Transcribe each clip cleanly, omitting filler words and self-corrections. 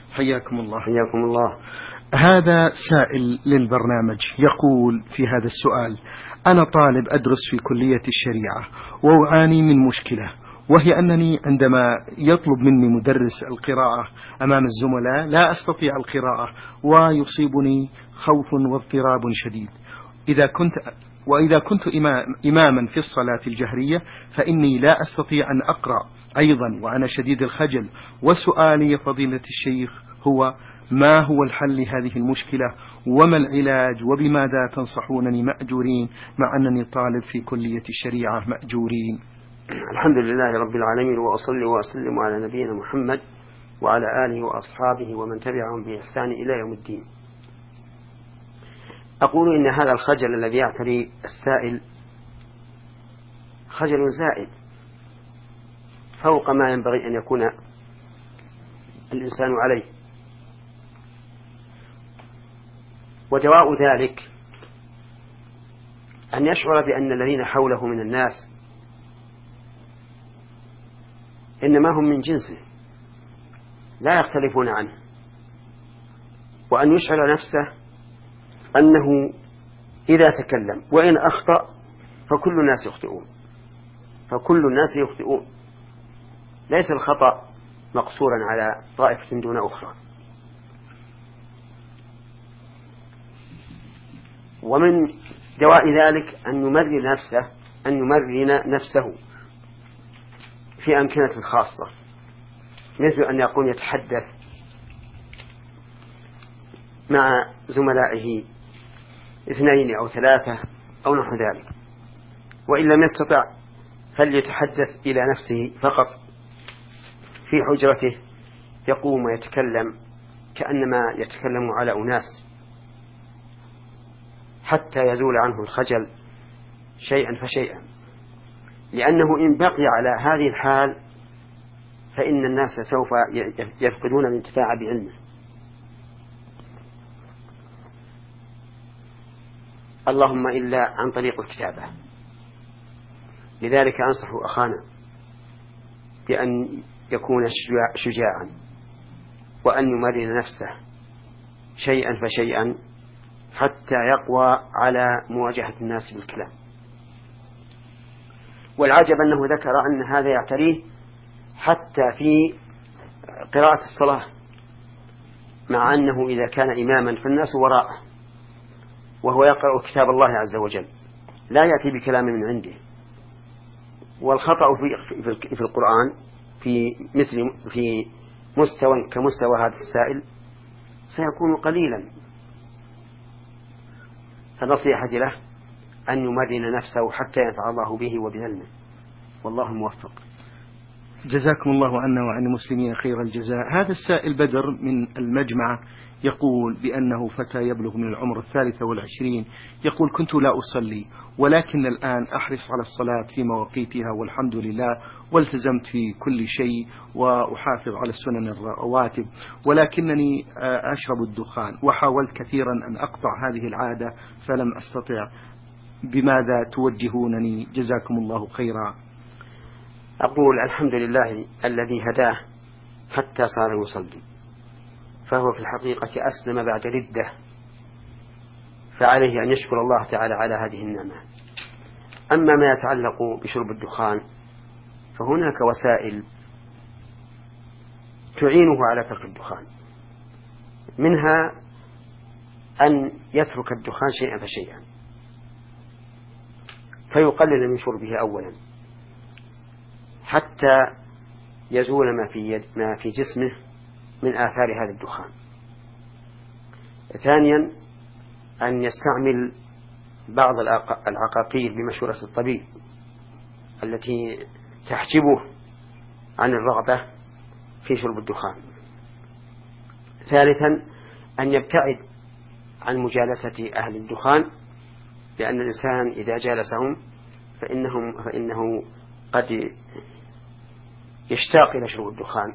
حياكم الله. حياكم الله. هذا سائل للبرنامج يقول في هذا السؤال: أنا طالب أدرس في كلية الشريعة وأعاني من مشكلة، وهي أنني عندما يطلب مني مدرس القراءة أمام الزملاء لا أستطيع القراءة، ويصيبني خوف واضطراب شديد. وإذا كنت إماما في الصلاة الجهرية فإني لا أستطيع أن أقرأ أيضا وأنا شديد الخجل. وسؤالي يا فضيلة الشيخ هو: ما هو الحل لهذه المشكلة، وما العلاج، وبماذا تنصحونني مأجورين مع أنني طالب في كلية الشريعة مأجورين؟ الحمد لله رب العالمين، وأصلي وأسلم على نبينا محمد وعلى آله وأصحابه ومن تبعهم بإحسان إلى يوم الدين. أقول إن هذا الخجل الذي يعتري السائل خجل زائد فوق ما ينبغي أن يكون الإنسان عليه، ودواء ذلك أن يشعر بأن الذين حوله من الناس إنما هم من جنسه لا يختلفون عنه، وأن يشعر نفسه أنه إذا تكلم وإن أخطأ فكل الناس يخطئون، ليس الخطأ مقصورا على طائفة دون أخرى. ومن دواء ذلك أن يمرن نفسه في أمكنة خاصة، مثل أن يكون يتحدث مع زملائه 2 أو 3 أو نحو ذلك، وإن لم يستطع فليتحدث إلى نفسه فقط في حجرته، يقوم ويتكلم كأنما يتكلم على أناس حتى يزول عنه الخجل شيئا فشيئا، لأنه إن بقي على هذه الحال فإن الناس سوف يفقدون الانتفاع بعلمه. اللهم إلا عن طريق الكتابة. لذلك أنصح أخانا بأن يكون شجاعا، وأن يمرن نفسه شيئا فشيئا حتى يقوى على مواجهة الناس بالكلام. والعجب أنه ذكر أن هذا يعتريه حتى في قراءة الصلاة، مع أنه إذا كان إماما فالناس وراءه وهو يقرأ كتاب الله عز وجل لا يأتي بكلام من عنده. والخطأ في القرآن في مستوى كمستوى هذا السائل سيكون قليلا، فنصيحتي له أن يمرن نفسه حتى ينفع الله به وبعلمه، والله موفق. جزاكم الله عنا وعن المسلمين خير الجزاء. هذا السائل بدر من المجمع يقول بأنه فتى يبلغ من العمر 23، يقول: كنت لا أصلي، ولكن الآن أحرص على الصلاة في مواقيتها والحمد لله، والتزمت في كل شيء وأحافظ على السنن الرواتب، ولكنني أشرب الدخان، وحاولت كثيرا أن أقطع هذه العادة فلم أستطع. بماذا توجهونني جزاكم الله خيرا؟ أقول الحمد لله الذي هداه حتى صار يصلي، فهو في الحقيقة أسلم بعد ردة، فعليه أن يشكر الله تعالى على هذه النعمة. أما ما يتعلق بشرب الدخان فهناك وسائل تعينه على ترك الدخان، منها أن يترك الدخان شيئا فشيئا، فيقلل من شربه أولا حتى يزول ما في جسمه من آثار هذا الدخان. ثانيا أن يستعمل بعض العقاقير بمشورة الطبيب التي تحجبه عن الرغبة في شرب الدخان. ثالثا أن يبتعد عن مجالسة أهل الدخان، لأن الإنسان إذا جالسهم فإنه قد يشتاق إلى شرب الدخان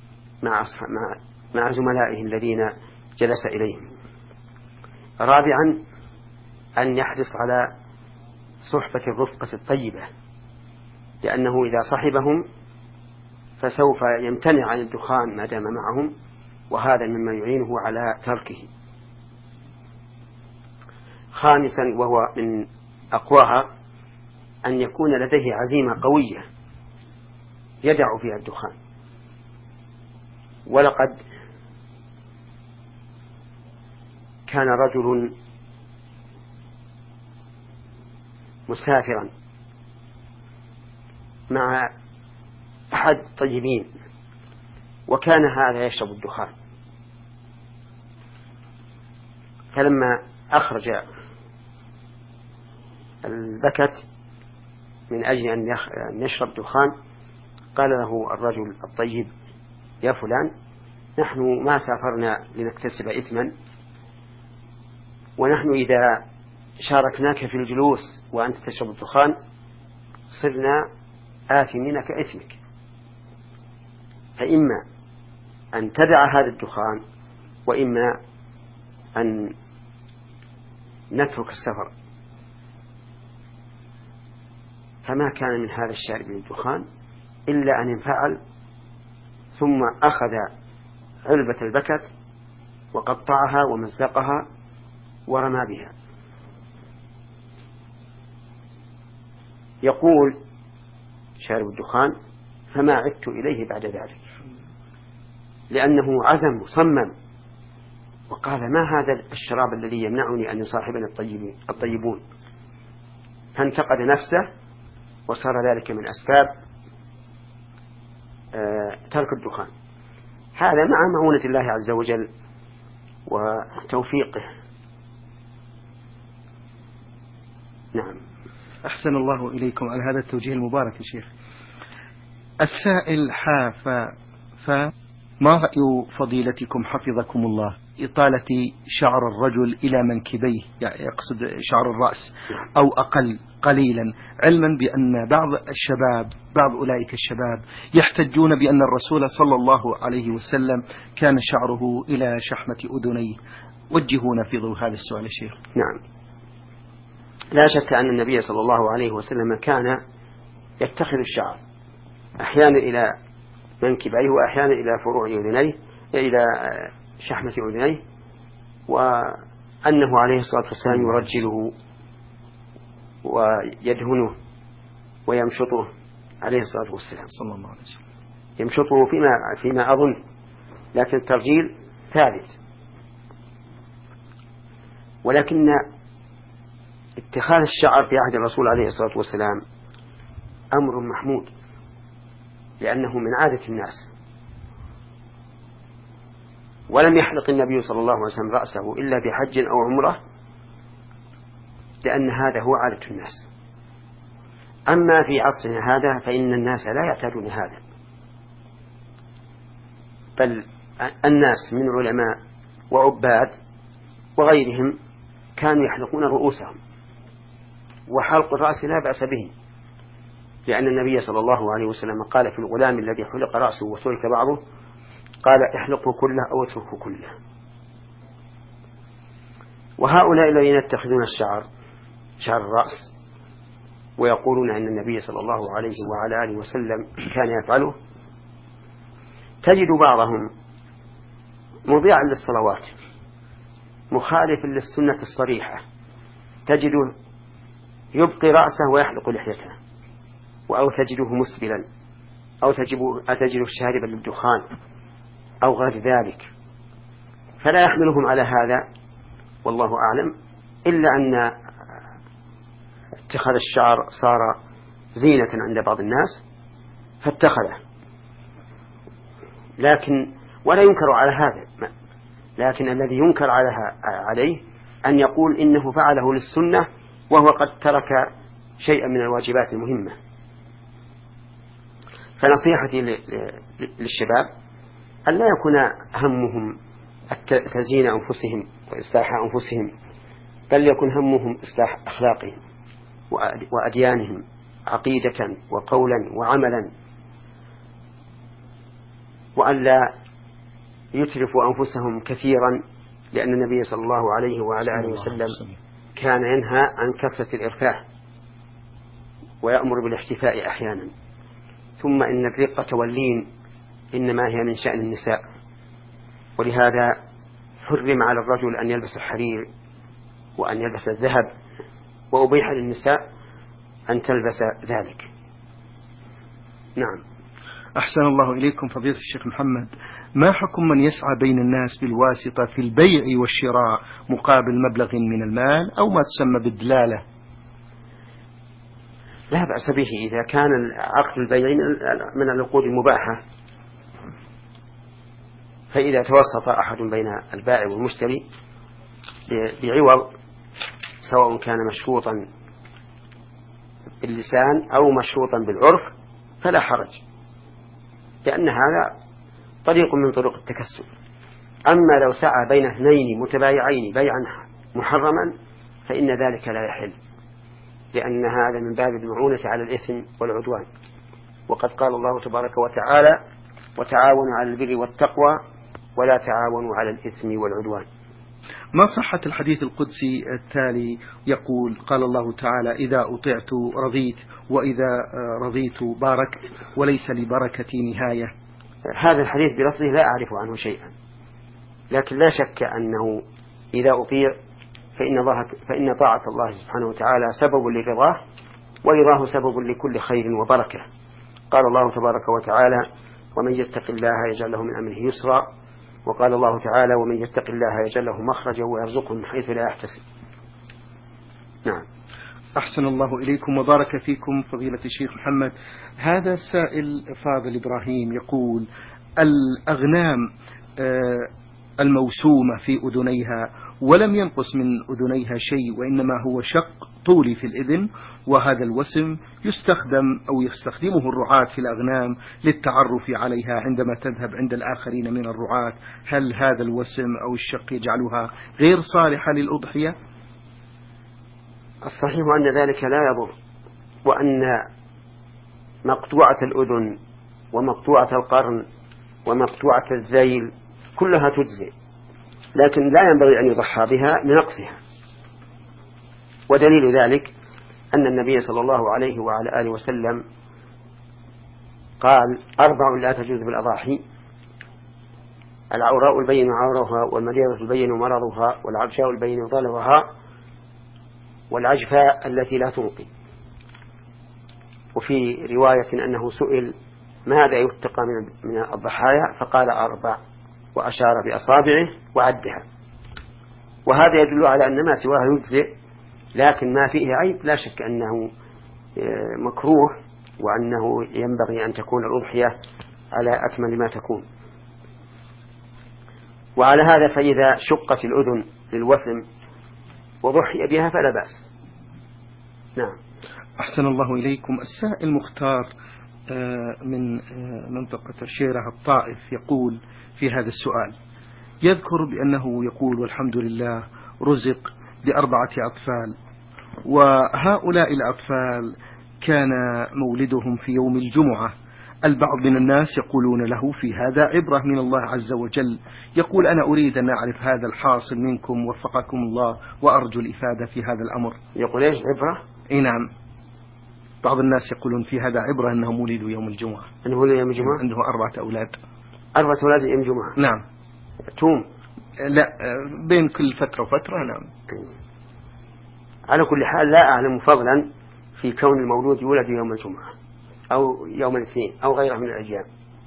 مع زملائه الذين جلس إليهم. رابعا أن يحرص على صحبة الرفقة الطيبة، لأنه إذا صحبهم فسوف يمتنع عن الدخان ما دام معهم، وهذا مما يعينه على تركه. خامسا وهو من أقواها أن يكون لديه عزيمة قوية يدع فيها الدخان. ولقد كان رجل مسافرا مع أحد الطيبين، وكان هذا يشرب الدخان، فلما أخرج البكت من أجل أن يشرب دخان قال له الرجل الطيب: يا فلان، نحن ما سافرنا لنكتسب إثما، ونحن إذا شاركناك في الجلوس وأنت تشرب الدخان صرنا آثمين كإثمك، فإما أن تدع هذا الدخان وإما أن نترك السفر. فما كان من هذا الشارب للدخان إلا أن انفعل، ثم أخذ علبة البكت وقطعها ومزقها ورمى بها. يقول شارب الدخان: فما عدت إليه بعد ذلك، لأنه عزم صمم وقال: ما هذا الشراب الذي يمنعني أن يصاحبني الطيبون؟ فانتقد نفسه، وصار ذلك من أسباب ترك الدخان. هذا مع معونة الله عز وجل وتوفيقه. نعم. أحسن الله إليكم على هذا التوجيه المبارك يا شيخ. السائل ما رأي فضيلتكم حفظكم الله إطالة شعر الرجل إلى منكبيه، يعني يقصد شعر الرأس، أو أقل قليلا، علما بأن بعض أولئك الشباب يحتجون بأن الرسول صلى الله عليه وسلم كان شعره إلى شحمة أذنيه. وجهونا في ضوء هذا السؤال يا شيخ. نعم، لا شك أن النبي صلى الله عليه وسلم كان يتخذ الشعر أحيانا إلى منكبيه وأحيانا إلى فروع أذنيه، إلى شحمة أذنيه، وأنه عليه الصلاة والسلام يرجله ويدهنه ويمشطه عليه الصلاة والسلام صلى الله عليه وسلم، يمشطه فيما أظن، لكن الترجيل ثابت. ولكن اتخاذ الشعر في عهد الرسول عليه الصلاة والسلام أمر محمود، لأنه من عادة الناس، ولم يحلق النبي صلى الله عليه وسلم رأسه إلا بحج أو عمرة، لأن هذا هو عادة الناس. أما في عصرنا هذا فإن الناس لا يعتادون هذا، بل الناس من علماء وعباد وغيرهم كانوا يحلقون رؤوسهم، وحلق الرأس لا بأس به، لأن النبي صلى الله عليه وسلم قال في الغلام الذي حلق رأسه وترك بعضه: قال احلقه كله أو اتركه كله. وهؤلاء الذين يتخذون شعر الرأس ويقولون أن النبي صلى الله عليه وعلى آله وسلم كان يفعله، تجد بعضهم مضيعا للصلوات مخالف للسنة الصريحة، تجده يبقي رأسه ويحلق لحيته، أو تجده مسبلا، أو تجده شاربا للدخان أو غير ذلك، فلا يحملهم على هذا والله أعلم، إلا أن اتخاذ الشعر صار زينة عند بعض الناس فاتخذه، ولا ينكر على هذا، لكن الذي ينكر عليه أن يقول إنه فعله للسنة وهو قد ترك شيئا من الواجبات المهمة. فنصيحتي للشباب أن لا يكون همهم تزيين أنفسهم وإصلاح أنفسهم، بل يكون همهم إصلاح أخلاقهم وأديانهم عقيدة وقولا وعملا، وأن لا يترفوا أنفسهم كثيرا، لأن النبي صلى الله عليه وعلى آله وسلم كان ينهى عن كثرة الإرفاع ويأمر بالاحتفاء أحيانا. ثم إن الرقة واللين إنما هي من شأن النساء، ولهذا حرم على الرجل أن يلبس الحرير وأن يلبس الذهب، وأبيح للنساء أن تلبس ذلك. نعم. أحسن الله إليكم فضيلة الشيخ محمد، ما حكم من يسعى بين الناس بالواسطة في البيع والشراء مقابل مبلغ من المال أو ما تسمى بالدلالة؟ لا بأس به إذا كان عقد البيع من العقود المباحة، فإذا توسط أحد بين البائع والمشتري بعوض سواء كان مشروطا باللسان أو مشروطا بالعرف فلا حرج، لأن هذا طريق من طرق التكسب. أما لو سعى بين اثنين متبايعين بيعا محرما فإن ذلك لا يحل، لأن هذا من باب المعونة على الإثم والعدوان. وقد قال الله تبارك وتعالى: وتعاونوا على البر والتقوى ولا تعاونوا على الإثم والعدوان. ما صحة الحديث القدسي التالي يقول: قال الله تعالى: إذا أطعت رضيت وإذا رضيت باركت وليس لبركتي نهاية؟ هذا الحديث بلفظه لا أعرف عنه شيئا، لكن لا شك أنه إذا أطيع فإن طاعة الله سبحانه وتعالى سبب لرضاه، ورضاه سبب لكل خير وبركة. قال الله تبارك وتعالى: ومن يتق الله يجعل له من أمره يسرا. وقال الله تعالى: ومن يتق الله يجعل له مخرجا ويرزقه من حيث لا يحتسب. نعم. أحسن الله إليكم وبارك فيكم فضيلة الشيخ محمد. هذا السائل فاضل إبراهيم يقول: الأغنام الموسومة في أذنيها ولم ينقص من أذنيها شيء، وإنما هو شق طولي في الإذن، وهذا الوسم يستخدمه الرعاة في الأغنام للتعرف عليها عندما تذهب عند الآخرين من الرعاة. هل هذا الوسم أو الشق يجعلها غير صالحة للأضحية؟ الصحيح أن ذلك لا يضر، وأن مقطوعة الأذن ومقطوعة القرن ومقطوعة الذيل كلها تجزئ، لكن لا ينبغي أن يضحى بها لنقصها. ودليل ذلك أن النبي صلى الله عليه وعلى آله وسلم قال: 4 لا تجوز بالأضاحي: العوراء البين عورها، والمريضة البين مرضها، والعجفاء البين ضلعها، والعجفاء التي لا تنقي. وفي رواية أنه سئل: ماذا يتقى من الضحايا؟ فقال: 4، وأشار بأصابعه وعدها. وهذا يدل على أن ما سواه يجزئ، لكن ما فيه عيب لا شك أنه مكروه، وأنه ينبغي أن تكون الأضحية على أكمل ما تكون. وعلى هذا فإذا شقت الأذن للوسم وضحي بها فلا بأس. نعم. أحسن الله إليكم. السائل مختار من منطقة الشيرة الطائف يقول في هذا السؤال: يذكر بأنه يقول: والحمد لله رزق ب4 أطفال، وهؤلاء الأطفال كان مولدهم في يوم الجمعة. البعض من الناس يقولون له في هذا عبرة من الله عز وجل. يقول: أنا أريد أن أعرف هذا الحاصل منكم وفقكم الله، وأرجو الإفادة في هذا الأمر. يقول إيش عبرة؟ نعم، بعض الناس يقولون في هذا عبرة أنهم ولدوا يوم الجمعة. أنه ولد يوم الجمعة؟ عنده 4 أولاد. 4 أولاد يوم الجمعة؟ نعم. توم؟ لا، بين كل فترة وفترة. نعم. على كل حال لا أعلم فضلا في كون المولود يولد يوم الجمعة أو يوم الاثنين أو غيره من الأيام،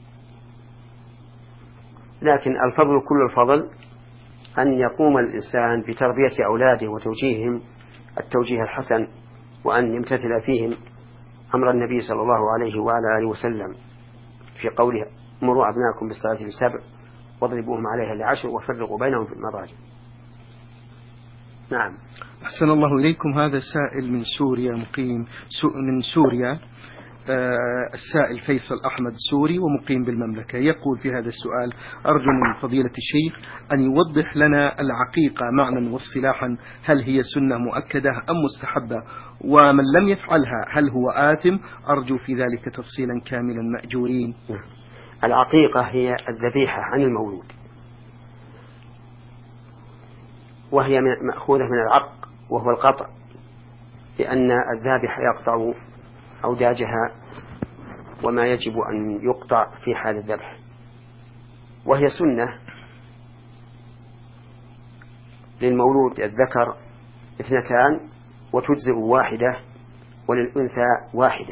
لكن الفضل كل الفضل أن يقوم الإنسان بتربية أولاده وتوجيههم التوجيه الحسن، وأن يمتثل فيهم أمر النبي صلى الله عليه وعلى آله وسلم في قوله: مروا أبناءكم بالصلاة ل7 واضربوهم عليها ل10 وفرقوا بينهم في المضاجع. نعم. أحسن الله إليكم. هذا سائل من سوريا، مقيم من سوريا، السائل فيصل أحمد سوري ومقيم بالمملكة. يقول في هذا السؤال: أرجو من فضيلة الشيخ أن يوضح لنا العقيقة معنى واصطلاحا، هل هي سنة مؤكدة أم مستحبة؟ ومن لم يفعلها هل هو آثم؟ أرجو في ذلك تفصيلا كاملا مأجورين. العقيقة هي الذبيحة عن المولود، وهي مأخوذة من العق وهو القطع، لأن الذابح يقطع أوداجها وما يجب أن يقطع في حال الذبح، وهي سنة للمولود الذكر 2 وتجزئ 1 وللأنثى 1.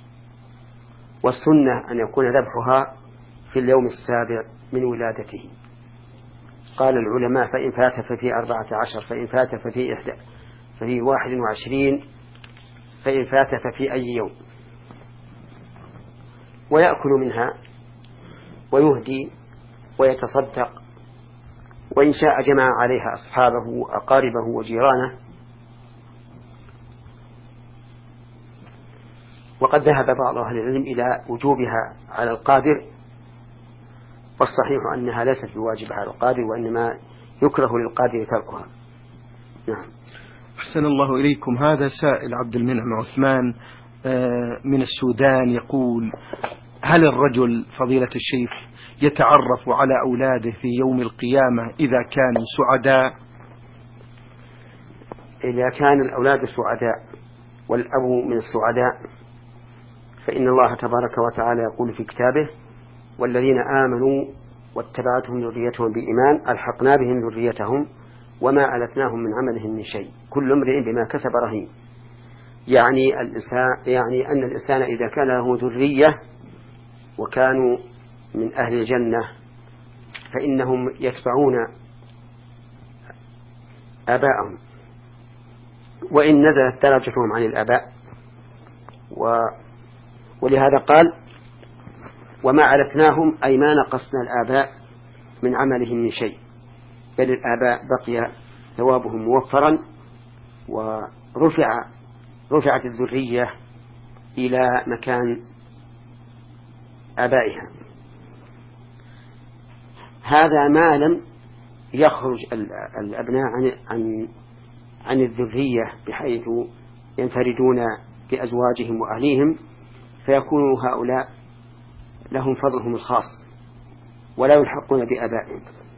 والسنة أن يكون ذبحها في اليوم 7 من ولادته. قال العلماء فإن فات ففي 14، فإن فات ففي 21، فإن فات ففي أي يوم. ويأكل منها ويهدي ويتصدق، وإن شاء جمع عليها أصحابه وأقاربه وجيرانه. وقد ذهب بعض أهل العلم إلى وجوبها على القادر، والصحيح أنها ليست بواجبة على القادر، وإنما يكره للقادر تركها. نعم. أحسن الله إليكم. هذا سائل عبد المنعم عثمان من السودان يقول: هل الرجل فضيلة الشيخ يتعرف على أولاده في يوم القيامة إذا كانوا سعداء؟ إذا كان الأولاد سعداء والأب من السعداء فإن الله تبارك وتعالى يقول في كتابه: والذين آمنوا واتبعتهم ذريتهم بإيمان ألحقنا بهم ذريتهم وما ألتناهم من عملهم من شيء كل امرئ بما كسب رهين. يعني أن الإنسان إذا كان له ذرية وكانوا من أهل الجنة فإنهم يتبعون آباءهم، وإن نزلت درجتهم عن الآباء. ولهذا قال: وما ألتناهم أي ما نقصنا الآباء من عملهم من شيء، بل الآباء بقي ثوابهم موفرا، ورفعت الذرية إلى مكان آبائها. هذا ما لم يخرج الأبناء عن الذرية بحيث ينفردون بأزواجهم وأهليهم، فيكون هؤلاء لهم فضلهم الخاص ولا يلحقون بآبائهم.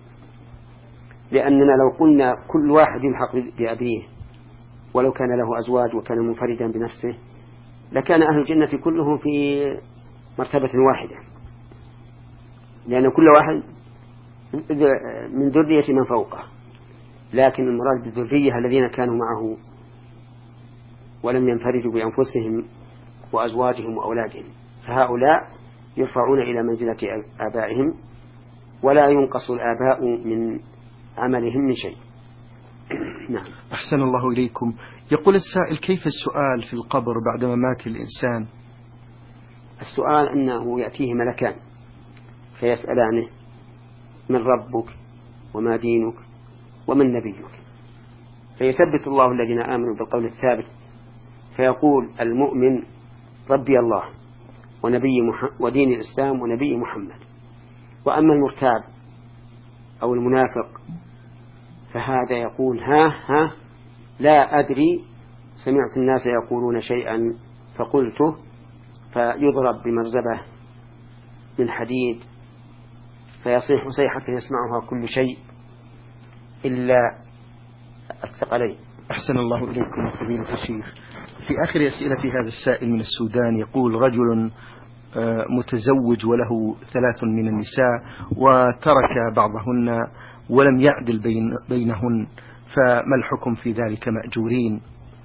لأننا لو قلنا كل واحد يلحق بأبيه ولو كان له أزواج وكان منفردا بنفسه لكان أهل الجنة كلهم في مرتبة واحدة، لأن كل واحد من ذرية من فوقه. لكن المراد بالذرية الذين كانوا معه ولم ينفردوا بأنفسهم وأزواجهم وأولادهم، فهؤلاء يرفعون إلى منزلة آبائهم ولا ينقص الآباء من عملهم من شيء. نعم. أحسن الله إليكم. يقول السائل: كيف السؤال في القبر بعد ممات الإنسان؟ السؤال أنه يأتيه ملكان فيسألانه: من ربك وما دينك ومن نبيك؟ فيثبت الله الذين آمنوا بالقول الثابت، فيقول المؤمن: ربي الله ودين الإسلام ونبي محمد. وأما المرتاب أو المنافق فهذا يقول: ها لا أدري، سمعت الناس يقولون شيئا فقلته، فيضرب بمرزبة من حديد فيصيح صيحة يسمعها كل شيء إلا الثقلين. أحسن الله إليكم فضيلة الشيخ. في آخر أسئلة هذا السائل من السودان يقول: رجل متزوج وله 3 من النساء وترك بعضهن ولم يعدل بينهن، فما الحكم في ذلك؟ مأجورين؟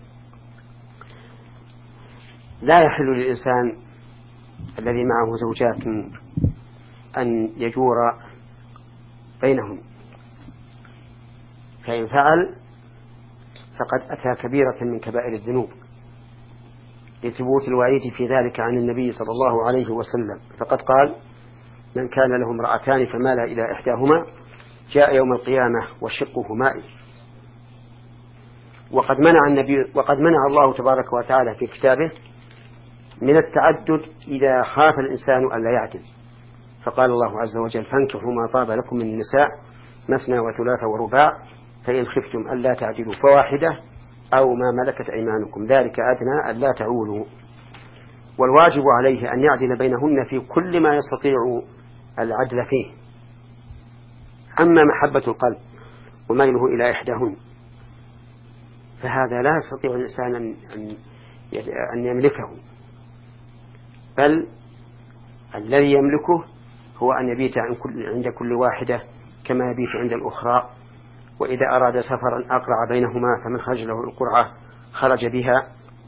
لا يحل للإنسان الذي معه زوجات أن يجور بينهم، فإن فعل فقد أتى كبيرة من كبائر الذنوب، لثبوت الوعيد في ذلك عن النبي صلى الله عليه وسلم، فقد قال: من كان له امرأتان فمال إلى إحداهما جاء يوم القيامة وشقه مائل. وقد منع الله تبارك وتعالى في كتابه من التعدد إذا خاف الإنسان ألا يعدل، فقال الله عز وجل: فانكحوا ما طاب لكم من النساء مثنى وثلاث ورباع فإن خفتم ألا تعدلوا فواحدة أو ما ملكت أيمانكم ذلك أدنى ألا تعولوا. والواجب عليه أن يعدل بينهن في كل ما يستطيع العدل فيه. أما محبة القلب وميله إلى إحداهن فهذا لا يستطيع الإنسان أن يملكه، بل الذي يملكه هو أن يبيت عند كل واحدة كما يبيت عند الأخرى، وإذا أراد سفرا أقرع بينهما فمن خرج له القرعة خرج بها.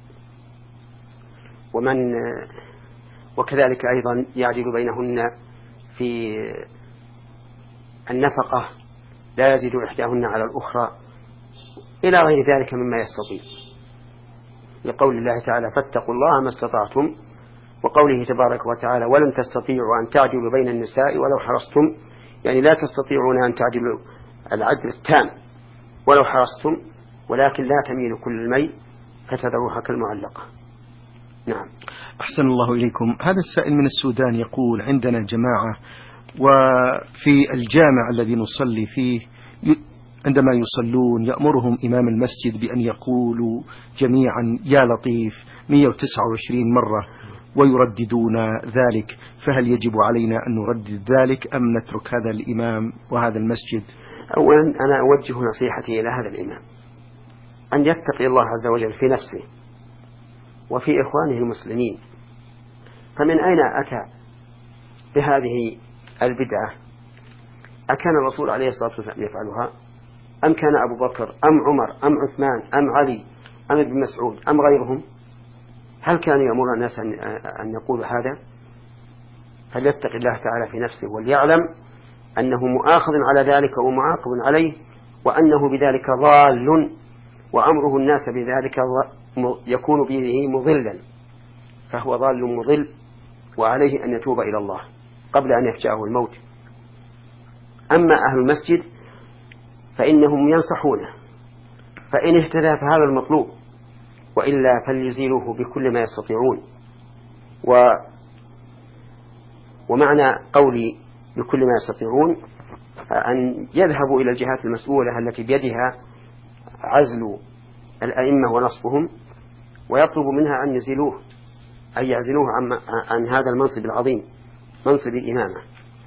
وكذلك أيضا يعدل بينهن في النفقة، لا يزيد إحداهن على الأخرى، إلى غير ذلك مما يستطيع، لقول الله تعالى فاتقوا الله ما استطعتم، وقوله تبارك وتعالى ولن تستطيعوا أن تعدلوا بين النساء ولو حرصتم، يعني لا تستطيعون أن تعدلوا العدل التام ولو حرصتم، ولكن لا تميلوا كل الميل فتذروها كالمعلقة. نعم. أحسن الله إليكم. هذا السائل من السودان يقول عندنا جماعة، وفي الجامع الذي نصلي فيه عندما يصلون يأمرهم إمام المسجد بأن يقولوا جميعا يا لطيف 129 مرة ويرددون ذلك، فهل يجب علينا أن نردد ذلك أم نترك هذا الإمام وهذا المسجد؟ أولا أنا أوجه نصيحتي إلى هذا الإمام أن يتقي الله عز وجل في نفسه وفي إخوانه المسلمين، فمن أين أتى بهذه البدعة؟ أكان الرسول عليه الصلاة والسلام يفعلها أم كان أبو بكر أم عمر أم عثمان أم علي أم ابن مسعود أم غيرهم؟ هل كان يأمر الناس أن يقولوا هذا؟ فليتق الله تعالى في نفسه وليعلم أنه مؤاخذ على ذلك ومعاقب عليه، وأنه بذلك ضال، وأمره الناس بذلك يكون به مضلا، فهو ضال مضل، وعليه أن يتوب إلى الله قبل أن يفجأه الموت. أما أهل المسجد فإنهم ينصحونه، فإن اهتدى فهذا المطلوب، وإلا فليزيلوه بكل ما يستطيعون. ومعنى قولي بكل ما يستطيعون أن يذهبوا إلى الجهات المسؤولة التي بيدها عزل الأئمة ونصبهم، ويطلبوا منها أن يزيلوه، أن يعزلوه عن هذا المنصب العظيم، منصب الإمامة.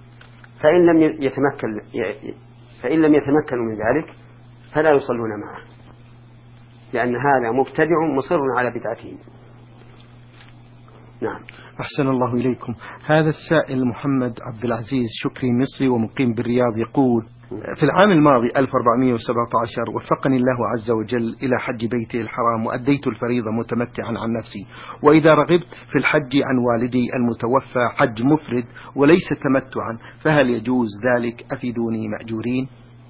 فإن لم يتمكنوا من ذلك فلا يصلون معه، لأن هذا مبتدع مصر على بدعته. نعم. أحسن الله إليكم. هذا السائل محمد عبد العزيز شكري مصري ومقيم بالرياض يقول في العام الماضي 1417 وفقني الله عز وجل إلى حج بيته الحرام، وأديت الفريضة متمتعا عن نفسي، وإذا رغبت في الحج عن والدي المتوفى حج مفرد وليس تمتعا، فهل يجوز ذلك؟ أفيدوني مأجورين.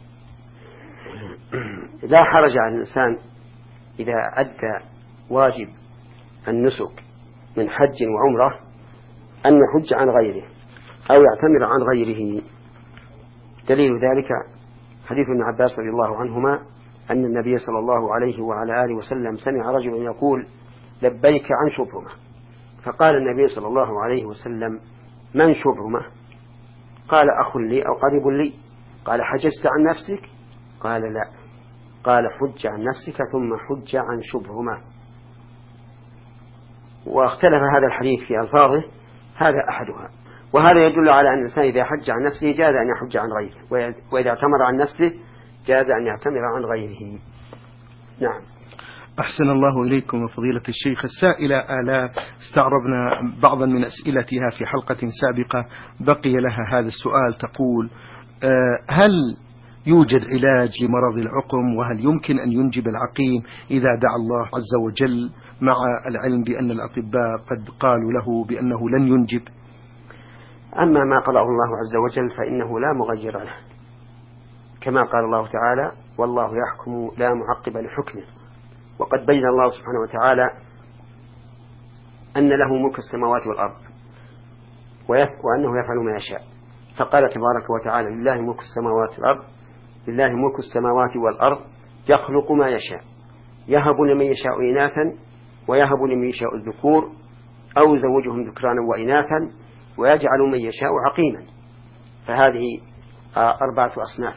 لا حرج على الإنسان إذا أدى واجب النسك من حج وعمرة أن يحج عن غيره أو يعتمر عن غيره. دليل ذلك حديث ابن عباس رضي الله عنهما أن النبي صلى الله عليه وعلى آله وسلم سمع رجلا يقول لبيك عن شبرمة، فقال النبي صلى الله عليه وسلم من شبرمة؟ قال أخ لي أو قريب لي. قال حججت عن نفسك؟ قال لا. قال حج عن نفسك ثم حج عن شبرمة. واختلف هذا الحديث في ألفاظه، هذا أحدها. وهذا يدل على أن الإنسان إذا حج عن نفسه جاز أن يحج عن غيره، وإذا اعتمر عن نفسه جاز أن يعتمر عن غيره. نعم. أحسن الله إليكم وفضيلة الشيخ. السائلة آلاء استعرضنا بعضا من أسئلتها في حلقة سابقة، بقي لها هذا السؤال. تقول هل يوجد علاج لمرض العقم، وهل يمكن أن ينجب العقيم إذا دعا الله عز وجل، مع العلم بأن الأطباء قد قالوا له بأنه لن ينجب؟ أما ما قاله الله عز وجل فإنه لا مغير له، كما قال الله تعالى والله يحكم لا معقب لحكمه. وقد بين الله سبحانه وتعالى أن له ملك السماوات والأرض وأنه يفعل ما يشاء، فقال تبارك وتعالى لله ملك السماوات والأرض، لله ملك السماوات والأرض يخلق ما يشاء، يهب لمن يشاء إناثا ويهب لمن يشاء الذكور أو يزوجهم ذكرانا وإناثا ويجعل من يشاء عقيما. فهذه 4 أصناف.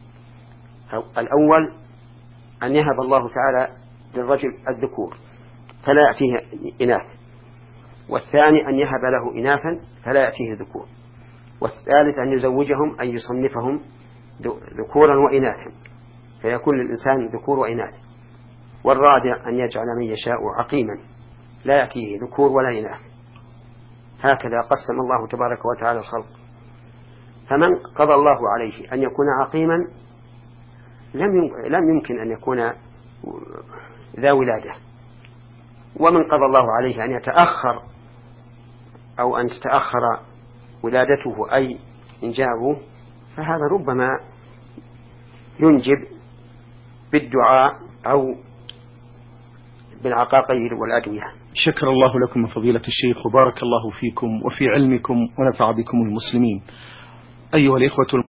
الأول أن يهب الله تعالى للرجل الذكور فلا يأتيه إناث، والثاني أن يهب له إناثا فلا يأتيه ذكور، والثالث أن يزوجهم أن يصنفهم ذكورا وإناثا فيكون للإنسان ذكور وإناث، والرابع أن يجعل من يشاء عقيما لا يأتيه ذكور ولا إناث. هكذا قسم الله تبارك وتعالى الخلق. فمن قضى الله عليه أن يكون عقيما لم يمكن أن يكون ذا ولادة، ومن قضى الله عليه أن يتأخر أو أن تتأخر ولادته أي إنجابه، فهذا ربما ينجب بالدعاء أو بالعقاقير والأدوية. شكر الله لكم فضيلة الشيخ، وبارك الله فيكم وفي علمكم ونفع بكم المسلمين. أيها الإخوة